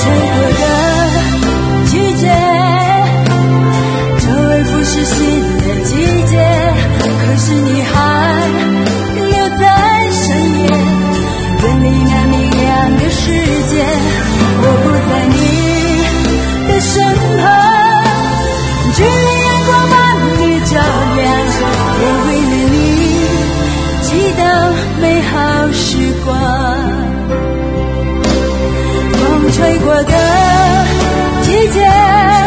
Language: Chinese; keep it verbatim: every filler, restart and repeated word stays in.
吹过的季节，周而复始新的季节，可是你还留在深夜，远离那明亮的世界。我不在你的身旁，距离阳光把你照亮，我为了你祈祷美好时光。风吹过的季节，